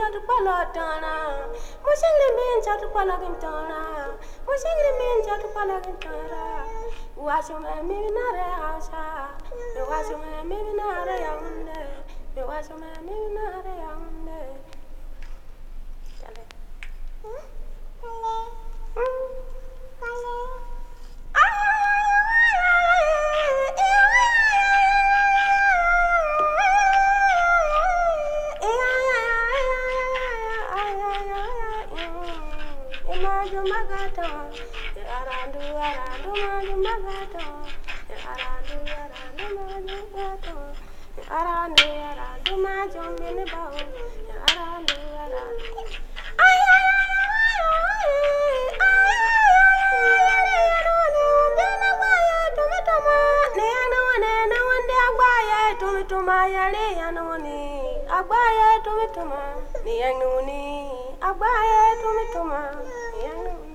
chatu palatana. Musingli min chatu palagintana. Musingli min chatu palagintana. Washuma minare hausa. Washuma minare yaunde. Washuma minare yaunde. Agbaye to me,